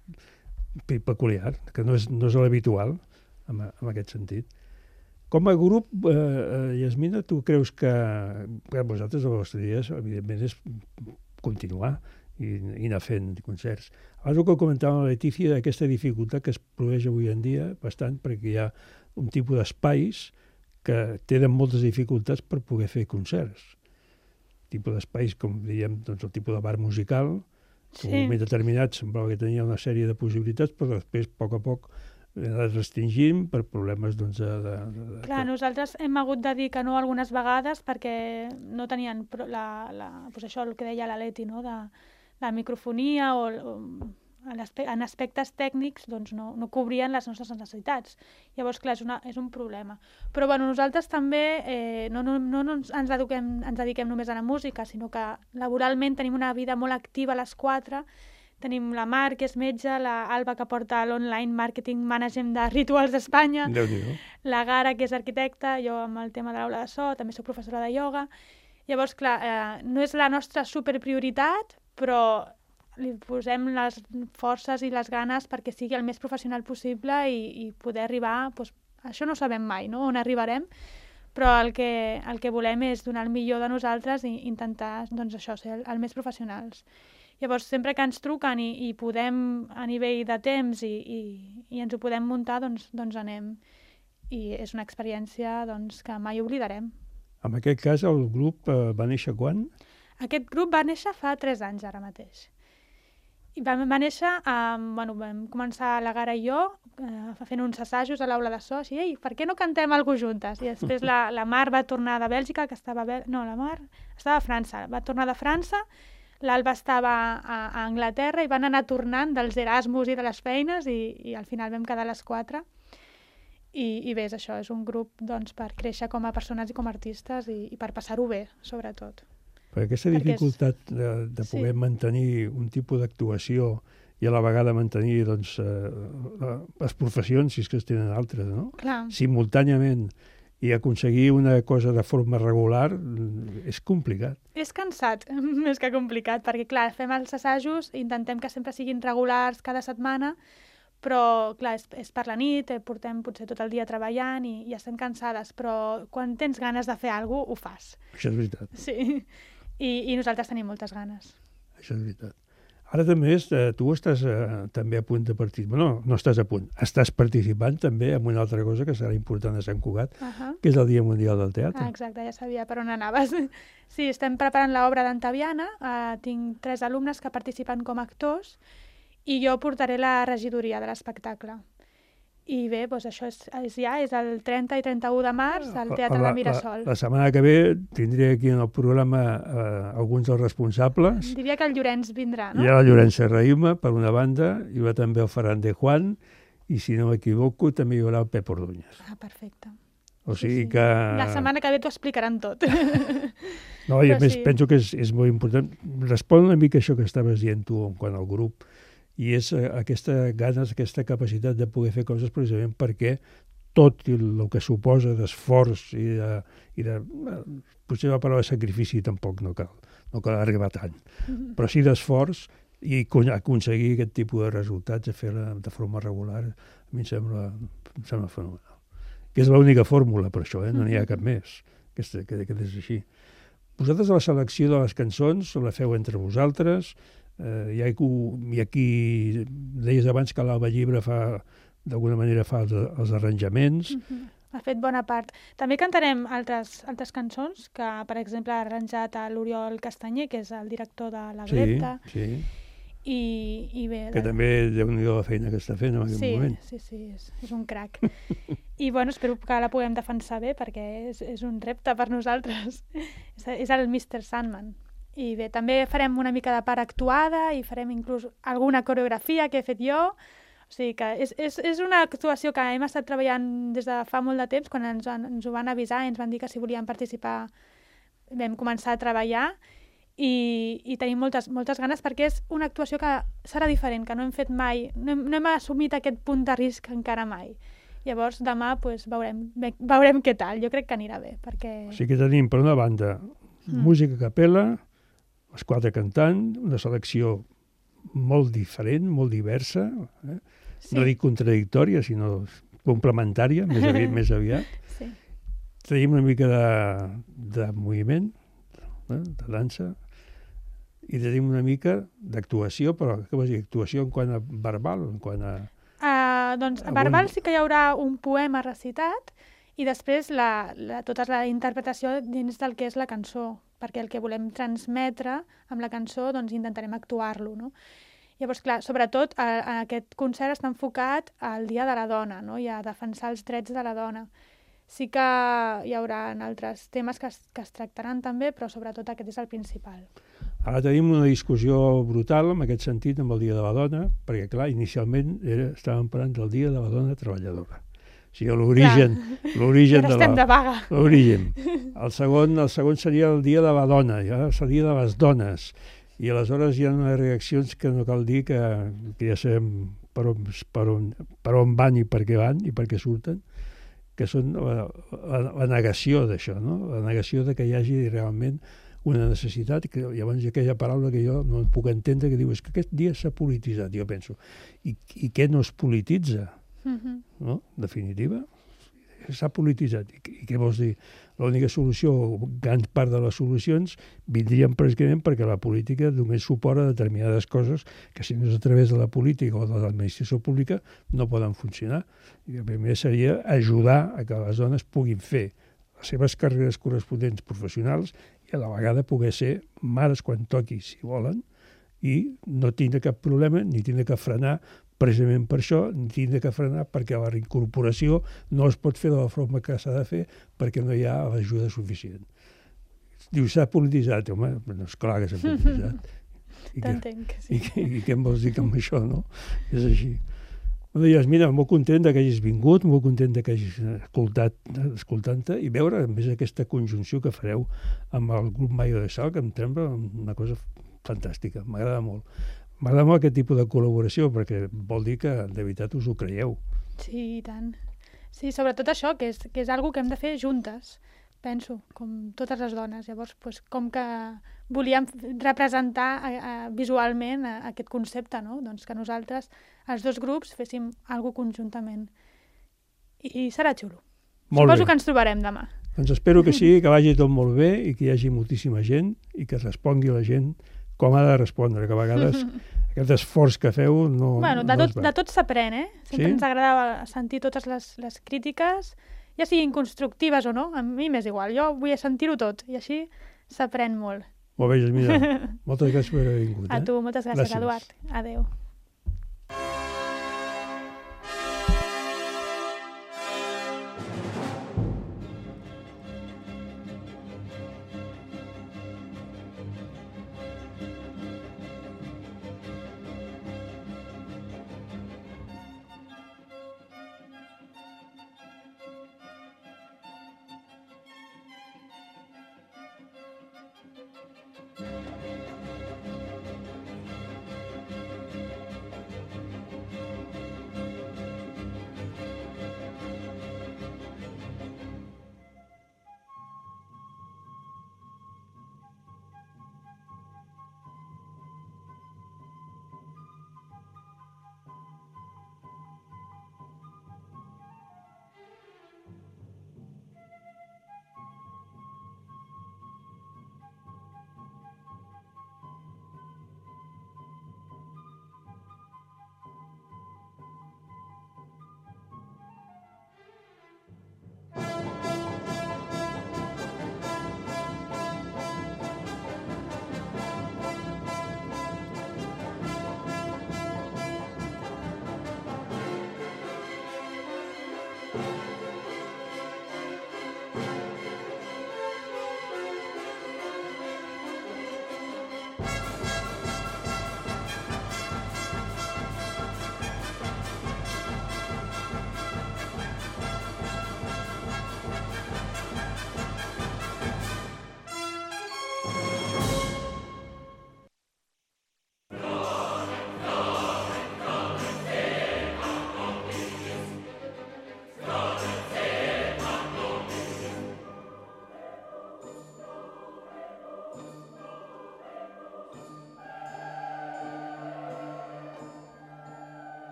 peculiar, que no és, no és l'habitual en, en aquest sentit. Com a grup, eh, Yasmina, tu creus que, que vosaltres el vostre dia, evidentment, és continuar i, i anar fent concerts. Abans el que comentava la Letícia, aquesta dificultat que es produeix avui en dia bastant, perquè hi ha un tipus d'espais que tenen moltes dificultats per poder fer concerts. Tipus d'espais, com dèiem, doncs, el tipus de bar musical, que en un moment determinat semblava que tenia una sèrie de possibilitats, però després, a poc a poc, les restringim per problemes doncs, de, de, de... Clar, nosaltres hem hagut de dir que no algunes vegades perquè no tenien la, la, doncs això, el que deia la Leti, no? de la microfonia o, o en aspectes tècnics doncs no, no cobrien les nostres necessitats. Llavors, clar, és, una, és un problema. Però bueno, nosaltres també eh, no, no, no ens, dediquem, ens dediquem només a la música, sinó que laboralment tenim una vida molt activa a les quatre. Tenim la Mar, que és metge, la Alba, que porta l'Online Marketing Management de Rituals d'Espanya, la Gara, que és arquitecta, jo amb el tema de l'aula de so, també soc professora de ioga. Llavors, clar, eh, no és la nostra superprioritat, però li posem les forces i les ganes perquè sigui el més professional possible i, i poder arribar, doncs, això no sabem mai, no?, on arribarem, però el que, el que volem és donar el millor de nosaltres i intentar, doncs, això, ser el, el més professionals. Llavors, sempre que ens truquen i, i podem, a nivell de temps, i, i, i ens ho podem muntar, doncs, doncs anem. I és una experiència doncs, que mai oblidarem. En aquest cas, el grup eh, va néixer quan? Aquest grup va néixer fa tres anys, ara mateix. I va, va néixer, eh, bueno, vam començar la Gara i jo, eh, fent uns assajos a l'aula de so, així, ei, per què no cantem alguna juntes? I després la, la Mar va tornar de Bèlgica, que estava a Bèl... no, la Mar estava a França, va tornar de França, l'Alba estava a, a Anglaterra i van anar tornant dels Erasmus i de les feines i, i al final vam quedar les quatre. I, i bé, és això, és un grup doncs, per créixer com a persones i com a artistes i, i per passar-ho bé, sobretot. Per aquesta dificultat és... de, de poder sí. mantenir un tipus d'actuació i a la vegada mantenir doncs, eh, les professions, si és que es tenen altres, no? Clar. Simultàniament, i aconseguir una cosa de forma regular és complicat. És cansat, més que complicat, perquè clar, fem els assajos, intentem que sempre siguin regulars cada setmana, però clar, és, és per la nit, portem potser tot el dia treballant i, i estem cansades, però quan tens ganes de fer alguna cosa, ho fas. Això és veritat. Sí, I, i nosaltres tenim moltes ganes. Això és veritat. Ara també és, eh, tu estàs eh, també a punt de participar, no, no estàs a punt, estàs participant també en una altra cosa que serà important a Sant Cugat, uh -huh. que és el Dia Mundial del Teatre. Ah, exacte, ja sabia per on anaves. Sí, estem preparant l'obra d'Antaviana, eh, tinc tres alumnes que participen com a actors i jo portaré la regidoria de l'espectacle. I bé, doncs això és, és ja, és el trenta i trenta-u de març al Teatre la, de Mirasol. La, la setmana que ve tindré aquí en el programa eh, alguns dels responsables. Diria que el Llorenç vindrà, no? Hi ha la Llorenç Serraïma, per una banda, hi haurà també el Ferran de Juan, i si no m'equivoco també hi haurà el Pep Ordóñez. Ah, perfecte. O sigui sí, sí. que... La setmana que ve t'ho explicaran tot. No, i a Però més sí. penso que és, és molt important. Respon una mica això que estaves dient tu en quant al grup, i és aquesta ganes, aquesta capacitat de poder fer coses precisament perquè tot el que suposa d'esforç i de... I de potser la paraula sacrifici tampoc no cal, no cal arribar tant, mm-hmm. però sí d'esforç i aconseguir aquest tipus de resultats, de fer-la de forma regular, a mi em sembla, em sembla fenomenal. Que és l'única fórmula per això, eh? No n'hi ha cap més, que, que, que és així. Vosaltres la selecció de les cançons la feu entre vosaltres. Eh, hi, ha, hi ha qui deies abans que l'Alba Llibre fa d'alguna manera fa els, els arranjaments. Mm-hmm. Ha fet bona part. També cantarem altres, altres cançons que, per exemple, ha arranjat a l'Oriol Castanyer, que és el director de La Greta. Sí, sí. I, i bé, que també déu-n'hi-do la feina que està fent en aquest sí, moment. Sí, sí, és, és un crac. I bueno, espero que la puguem defensar bé perquè és, és un repte per nosaltres. és, és el mister Sandman. I bé, també farem una mica de part actuada i farem inclús alguna coreografia que he fet jo. O sigui que és, és, és una actuació que hem estat treballant des de fa molt de temps, quan ens, ens ho van avisar i ens van dir que si volíem participar vam començar a treballar i, i tenim moltes, moltes ganes perquè és una actuació que serà diferent, que no hem fet mai, no hem, no hem assumit aquest punt de risc encara mai. Llavors demà pues, veurem, veurem què tal, jo crec que anirà bé. Perquè... O sigui que tenim per una banda mm. música a capella, els quatre cantant, una selecció molt diferent, molt diversa, eh? Sí. No dic contradictòria, sinó complementària, més aviat. Més aviat. Sí. Tenim una mica de, de moviment, eh? De dansa, i tenim una mica d'actuació, però què vols dir? Actuació en quant a verbal, en quant a... Uh, doncs a verbal sí que hi haurà un poema recitat i després la, la, tota la interpretació dins del que és la cançó, perquè el que volem transmetre amb la cançó doncs intentarem actuar-lo, no? Llavors, clar, sobretot a, a aquest concert està enfocat al Dia de la Dona, no? I a defensar els drets de la dona. Sí que hi haurà altres temes que es, que es tractaran també, però sobretot aquest és el principal. Ara tenim una discussió brutal en aquest sentit amb el Dia de la Dona, perquè, clar, inicialment era, estàvem parlant del Dia de la Dona Treballadora. O sigui, l'origen, l'origen de la... de vaga. L'origen. El segon, el segon seria el Dia de la Dona, ja seria de les dones. I aleshores hi ha unes reaccions que no cal dir que, que ja sabem per on, per, on, per on van i per què van i per què surten, que són la, la, la negació d'això, no? La negació de que hi hagi realment una necessitat, que llavors hi ha aquella paraula que jo no puc entendre, que diu, és que aquest dia s'ha polititzat. Jo penso, i, i què no es polititza? Mhm. No? En definitiva, s'ha polititzat. I, I què vols dir? L'única solució, gran part de les solucions, vindrien precisament perquè la política donés suport a determinades coses que si no és a través de la política o de l'administració pública no poden funcionar. I el primer seria ajudar a que les dones puguin fer les seves carreres corresponents professionals i a la vegada poder ser mares quan toqui, si volen, i no tindre cap problema ni tindre que frenar precisament per això, ni tindre que frenar perquè la reincorporació no es pot fer de la forma que s'ha de fer perquè no hi ha l'ajuda suficient. Diu, s'ha polititzat. Home, no és clar que s'ha polititzat. I T'entenc, sí. I, i, I què em vols dir amb això, no? És així. Em deies, mira, molt content que hagis vingut, molt content que hagis escoltat, escoltant-te i veure, a més, aquesta conjunció que fareu amb el grup Mayo de Sal, que em sembla una cosa fantàstica, m'agrada molt. M'agrada molt aquest tipus de col·laboració perquè vol dir que de veritat us ho creieu. Sí, i tant. Sí, sobretot això, que és, que és algo que hem de fer juntes, penso, com totes les dones. Llavors, pues, com que volíem representar a, a, visualment a, a aquest concepte, no? Doncs que nosaltres, els dos grups, féssim alguna cosa conjuntament. I serà xulo. Molt Suposo bé. que ens trobarem demà. Doncs espero que sí, que vagi tot molt bé i que hi hagi moltíssima gent i que respongui la gent com ha de respondre, que a vegades aquest esforç que feu no... Bueno, de, no tot, de tot s'aprèn, eh? Sempre Sí? ens agrada sentir totes les, les crítiques, ja siguin constructives o no, a mi m'és igual, jo vull sentir-ho tot, i així s'aprèn molt. Molt bé, Jasmina. Moltes gràcies per haver vingut. A eh? tu, moltes gràcies, Gràcies. Eduard. Adéu.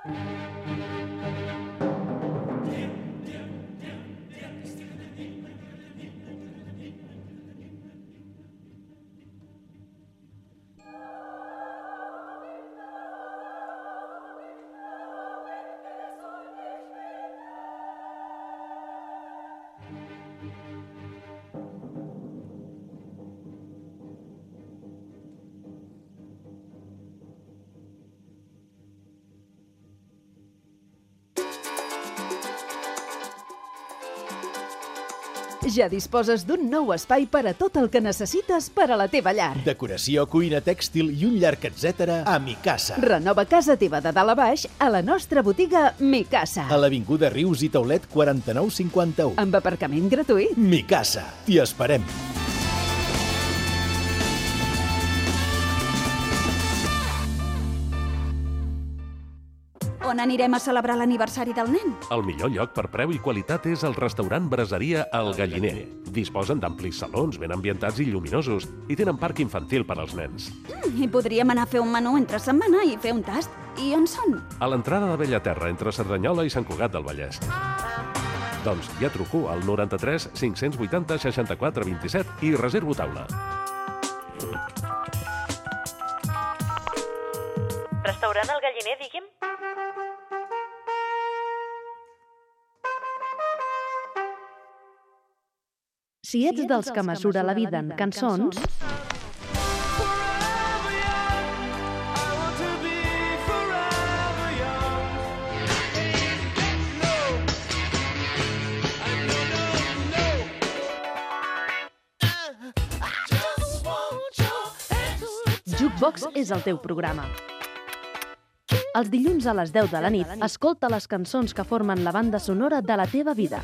Ja disposes d'un nou espai per a tot el que necessites per a la teva llar. Decoració, cuina, tèxtil i un llarg etcètera a Micasa. Renova casa teva de dalt a baix a la nostra botiga Micasa. A l'Avinguda Rius i Taulet quaranta-nou cinquanta-u. Amb aparcament gratuït. Micasa. T'hi esperem. On anirem a celebrar l'aniversari del nen? El millor lloc per preu i qualitat és el restaurant Braseria El Galliner. Disposen d'amplis salons ben ambientats i lluminosos i tenen parc infantil per als nens. Mm, I podríem anar a fer un menú entre setmana i fer un tast. I on són? A l'entrada de Bellaterra, entre Cerdanyola i Sant Cugat del Vallès. Doncs ja truco al noranta-tres cinc-cents vuitanta seixanta-quatre vint-i-set i reservo taula. Restaurant El Galliner, digui'm? Si ets dels que mesura la vida en cançons... Jukebox és el teu programa. Els dilluns a les deu de la nit, escolta les cançons que formen la banda sonora de la teva vida.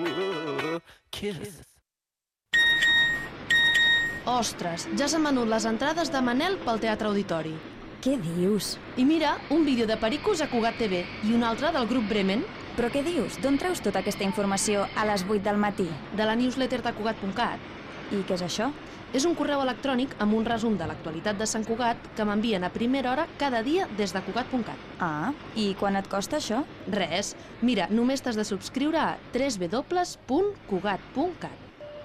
Ostres, ja s'han venut les entrades de Manel pel Teatre Auditori. Què dius? I mira, un vídeo de Pericos a Cugat T V i un altre del grup Bremen. Però què dius? D'on treus tota aquesta informació a les vuit del matí? De la newsletter de Cugat punt cat. I què és això? És un correu electrònic amb un resum de l'actualitat de Sant Cugat que m'envien a primera hora cada dia des de Cugat punt cat. Ah, i quan et costa això? Res. Mira, només t'has de subscriure a w w w punt cugat punt cat.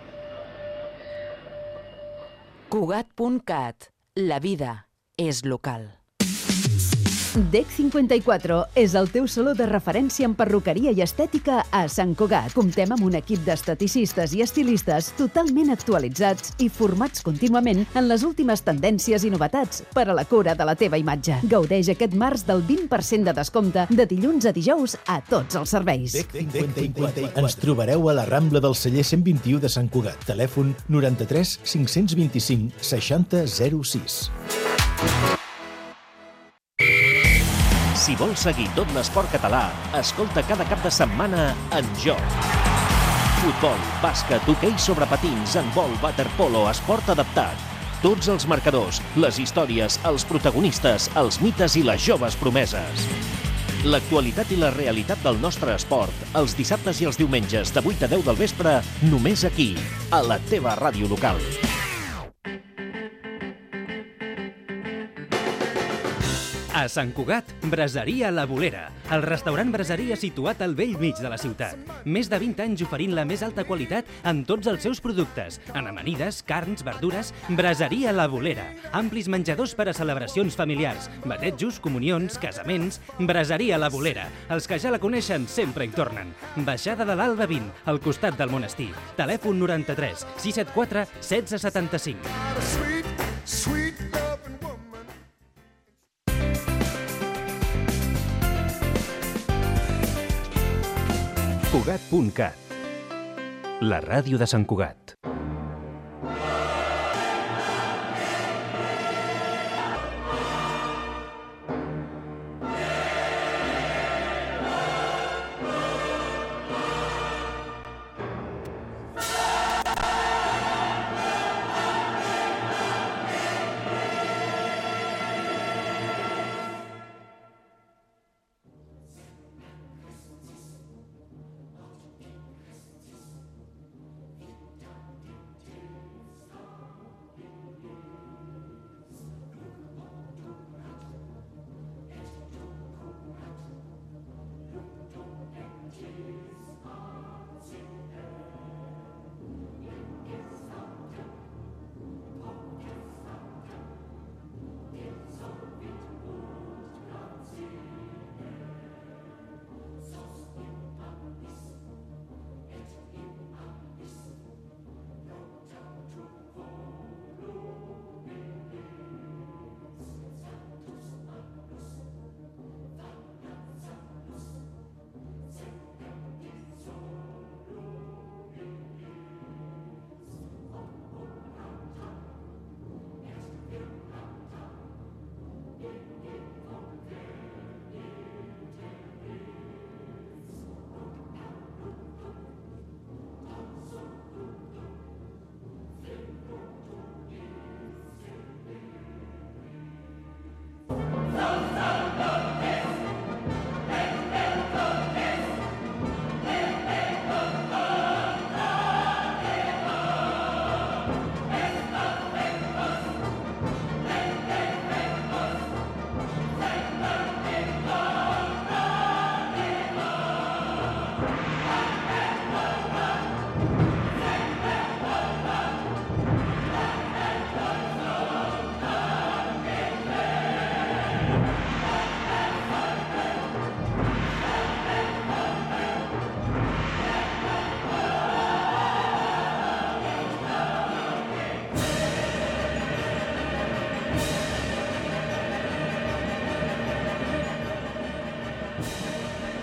Cugat punt cat. La vida és local. D E C cinquanta-quatre és el teu saló de referència en perruqueria i estètica a Sant Cugat. Comptem amb un equip d'esteticistes i estilistes totalment actualitzats i formats contínuament en les últimes tendències i novetats per a la cura de la teva imatge. Gaudeix aquest març del vint per cent de descompte de dilluns a dijous a tots els serveis. D E C cinquanta-quatre. Ens trobareu a la Rambla del Celler cent vint-i-u de Sant Cugat. Telèfon noranta-tres cinc-cents vint-i-cinc seixanta zero sis. Si vols seguir tot l'esport català, escolta cada cap de setmana En Joc. Futbol, bàsquet, hoquei sobre patins, handbol, waterpolo, esport adaptat. Tots els marcadors, les històries, els protagonistes, els mites i les joves promeses. L'actualitat i la realitat del nostre esport, els dissabtes i els diumenges de vuit a deu del vespre, només aquí, a la teva ràdio local. A Sant Cugat, Braseria La Bolera, el restaurant braseria situat al vell mig de la ciutat. Més de vint anys oferint la més alta qualitat en tots els seus productes. En amanides, carns, verdures, Braseria La Bolera. Amplis menjadors per a celebracions familiars, batejos, comunions, casaments. Braseria La Bolera. Els que ja la coneixen sempre hi tornen. Baixada de l'Alba vint, al costat del monestir. Telèfon noranta-tres sis set quatre setze setanta-cinc. Cugat punt cat. La ràdio de Sant Cugat.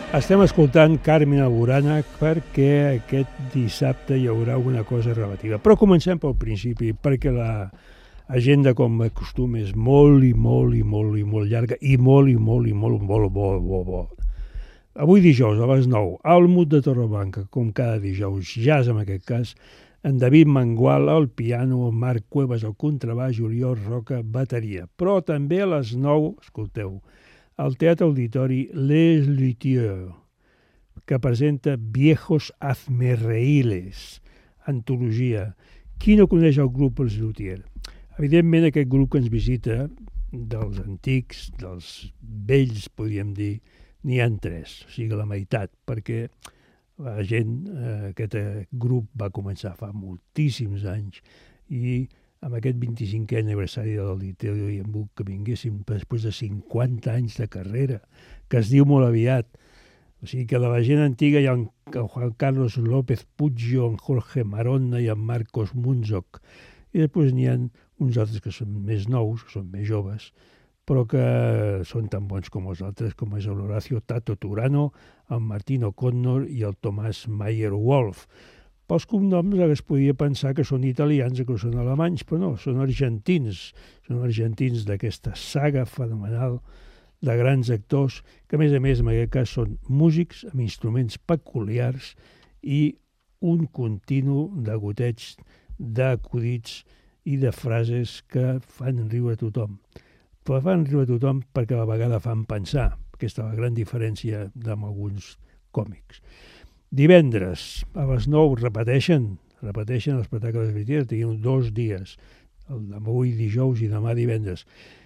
Estem escoltant Carmina Burana perquè aquest dissabte hi haurà alguna cosa relativa. Però comencem pel principi, perquè l'agenda, com acostuma, és molt i molt i molt i molt llarga i molt i molt i molt, molt, molt, molt, molt. Avui dijous a les nou, al Mut de Torreblanca, com cada dijous, jazz en aquest cas, en David Mangual al piano, en Marc Cuevas al contrabaix, Oriol Roca, bateria. Però també a les nou, escolteu, al Teatre Auditori Les Luthiers, que presenta Viejos Hazmerreiles, antologia. Qui no coneix el grup Els Luthiers? Evidentment, aquest grup que ens visita, dels antics, dels vells, podríem dir, n'hi ha tres, o sigui, la meitat, perquè la gent, eh, aquest grup va començar fa moltíssims anys i amb aquest vint-i-cinquè aniversari de l'Auditori hem volgut que vinguéssim després de cinquanta anys de carrera, que es diu molt aviat. O sigui que de la gent antiga hi ha en Juan Carlos López Puigio, en Jorge Maronna i en Marcos Munzoc. I després n'hi ha uns altres que són més nous, que són més joves, però que són tan bons com els altres, com és l'Horacio Tato Turano, el Martino Connor i el Tomàs Mayer-Wolf. Pels cognoms es podia pensar que són italians o que són alemanys, però no, són argentins. Són argentins d'aquesta saga fenomenal de grans actors que, a més a més, en aquest cas són músics amb instruments peculiars i un continu de goteig, d'acudits i de frases que fan riure a tothom. Però fan riure a tothom perquè a la vegada fan pensar. Aquesta és la gran diferència amb alguns còmics. Divendres, a les nou, repeteixen, repeteixen l'espectacle de les Luthiers, tenim dos dies, avui dijous i demà divendres.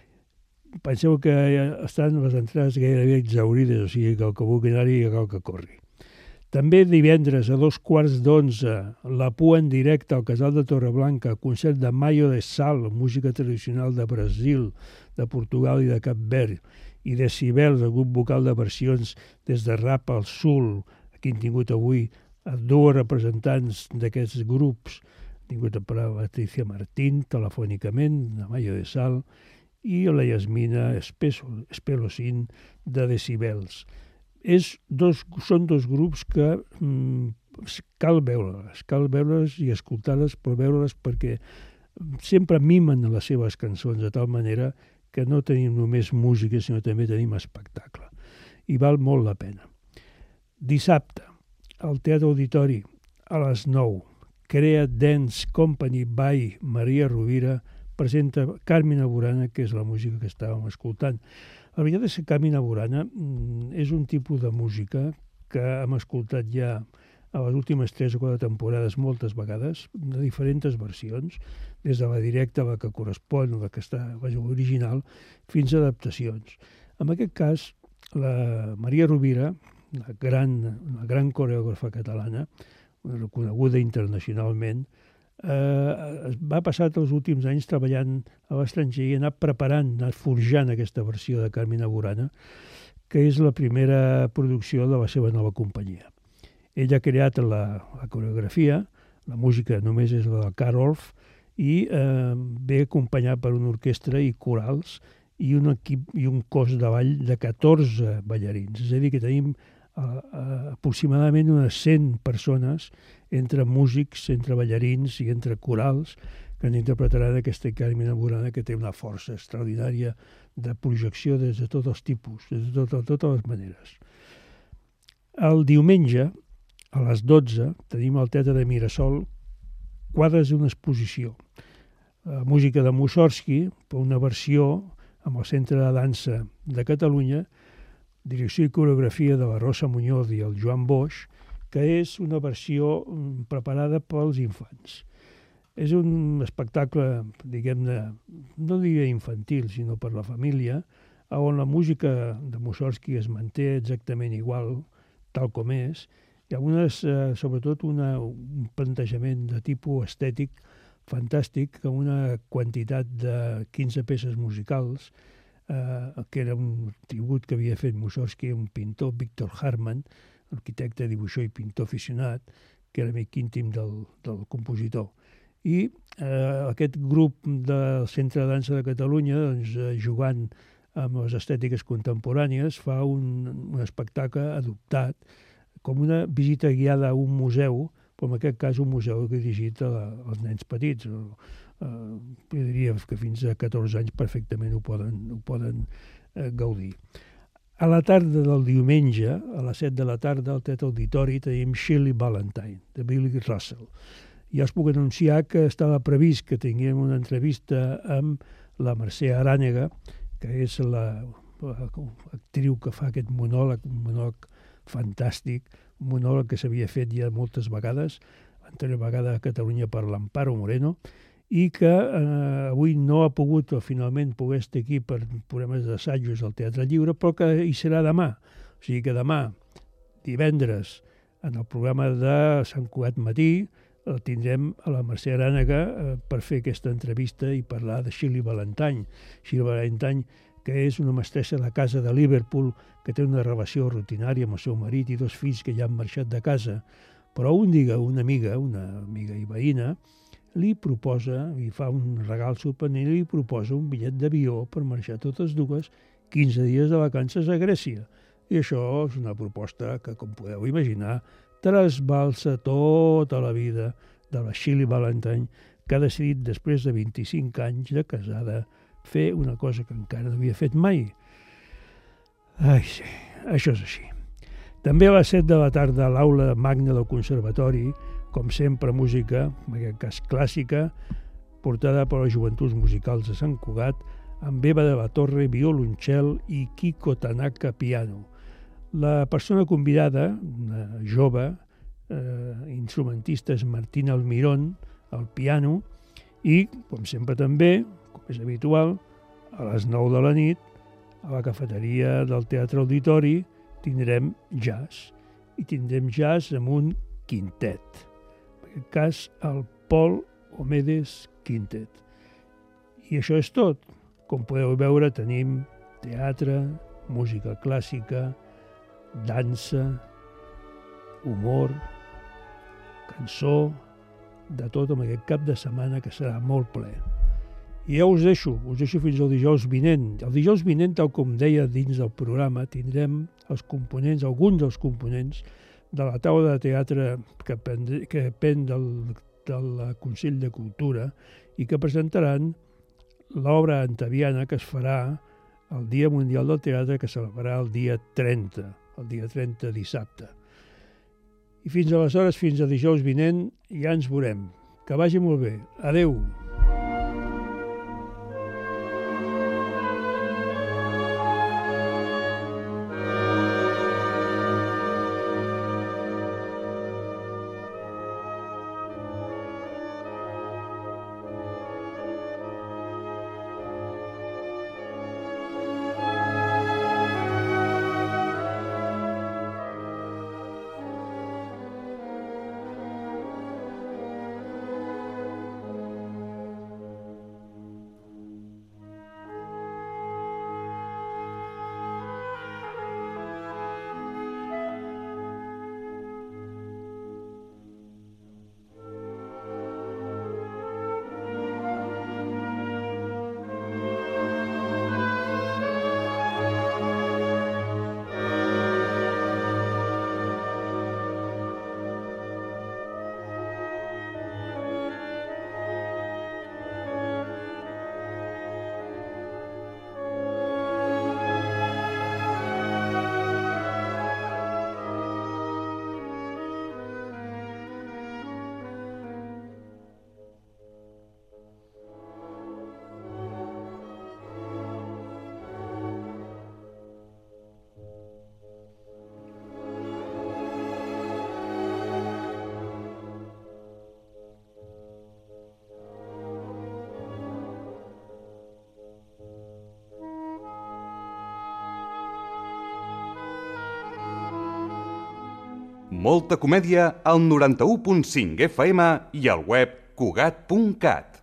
Penseu que estan les entrades gairebé exaurides, o sigui que el que vulgui anar-hi i el que corri. També divendres a dos quarts d'onze, la Pua en directe al Casal de Torreblanca, concert de Mayo de Sal, música tradicional de Brasil, de Portugal i de Cap Verd, i Decibels, el grup vocal de versions des de rap al sul. Aquí hem tingut avui a dues representants d'aquests grups. Hem tingut a Patricia Martín, telefònicament, de Mayo de Sal, i la Yasmina Espelosín, de Decibels. És dos, són dos grups que mm, cal veure-les, cal veure-les i escoltar-les, però veure-les perquè sempre mimen les seves cançons de tal manera que no tenim només música, sinó també tenim espectacle. I val molt la pena. Dissabte, al Teatre Auditori, a les nou, Crea Dance Company by Maria Rovira presenta Carmina Burana, que és la música que estàvem escoltant. La veritat és que Carmina Burana és un tipus de música que hem escoltat ja a les últimes tres o quatre temporades moltes vegades, de diferents versions, des de la directa, la que correspon, la que està original, fins a adaptacions. En aquest cas, la Maria Rovira, la gran, la gran coreògrafa catalana, reconeguda internacionalment, eh, va passar els últims anys treballant a l'estranger i ha anat preparant, ha anat forjant aquesta versió de Carmina Burana, que és la primera producció de la seva nova companyia. Ell ha creat la, la coreografia, la música només és la del Carl Orff, i eh, ve acompanyat per una orquestra i corals i un equip i un cos de ball de catorze ballarins. És a dir, que tenim eh, eh, aproximadament unes cent persones, entre músics, entre ballarins i entre corals, que han interpretaran aquesta Carmina Burana, que té una força extraordinària de projecció des de tots els tipus, des de tot, totes les maneres. El diumenge, a les dotze, tenim al Teatre de Mirasol quadres d'una exposició. La música de Mussorgsky, una versió amb el Centre de Dansa de Catalunya, direcció i coreografia de la Rosa Muñoz i el Joan Boix, que és una versió preparada pels infants. És un espectacle, diguem-ne, no diria infantil, sinó per la família, on la música de Mussorgsky es manté exactament igual, tal com és, i algunes, eh, sobretot una, un plantejament de tipus estètic fantàstic, amb una quantitat de quinze peces musicals, eh, que era un tribut que havia fet Mussorgsky, un pintor, Víctor Hartmann, arquitecte, dibuixor i pintor aficionat, que era amic íntim del, del compositor. I eh, aquest grup del Centre de Dansa de Catalunya, doncs, eh, jugant amb les estètiques contemporànies, fa un, un espectacle adoptat com una visita guiada a un museu, però en aquest cas un museu dirigit a la, als nens petits. O, eh, jo diria que fins a catorze anys perfectament ho poden, ho poden eh, gaudir. A la tarda del diumenge, a les set de la tarda, al Teatre Auditori, tenim Shirley Valentine, de Billy Russell. Ja us puc anunciar que estava previst que tinguem una entrevista amb la Mercè Arànega, que és l'actriu que fa aquest monòleg, un monòleg fantàstic, un monòleg que s'havia fet ja moltes vegades, anterior vegada a Catalunya per l'Amparo Moreno, i que eh, avui no ha pogut o finalment poder estar aquí per problemes d'assajos al Teatre Lliure, però que hi serà demà. O sigui que demà, divendres, en el programa de Sant Cugat Matí, el tindrem a la Mercè Arànega eh, per fer aquesta entrevista i parlar de Shirley Valentine. Shirley Valentine, que és una mestressa de casa de Liverpool, que té una relació rutinària amb el seu marit i dos fills que ja han marxat de casa. Però un dia una amiga, una amiga i veïna, li proposa, li fa un regal sorprenent i li proposa un bitllet d'avió per marxar totes dues quinze dies de vacances a Grècia. I això és una proposta que, com podeu imaginar, trasbalsa tota la vida de la Shirley Valentine, que ha decidit, després de vint-i-cinc anys de casada, fer una cosa que encara no havia fet mai. Ai, sí, això és així. També a les set de la tarda a l'aula magna del Conservatori, com sempre, música, en aquest cas clàssica, portada per les Joventuts Musicals de Sant Cugat, amb Eva de la Torre, violoncel, i Kiko Tanaka, piano. La persona convidada, una jove, eh, instrumentista, és Martina Almirón, al piano, i, com sempre també, com és habitual, a les nou de la nit, a la cafeteria del Teatre Auditori, tindrem jazz. I tindrem jazz amb un quintet. En aquest cas, el Paul Omedes Quintet. I això és tot. Com podeu veure, tenim teatre, música clàssica, dansa, humor, cançó, de tot amb aquest cap de setmana que serà molt ple. I ja us deixo, us deixo fins al dijous vinent. El dijous vinent, tal com deia dins del programa, tindrem els components, alguns dels components de la taula de teatre que pen, que pen del, del Consell de Cultura i que presentaran l'obra antaviana que es farà el Dia Mundial del Teatre, que se celebrarà el dia trenta, el dia trenta dissabte. I fins aleshores, fins a dijous vinent, ja ens veurem. Que vagi molt bé. Adeu! Molta comèdia al noranta-u punt cinc F M i al web cugat punt cat.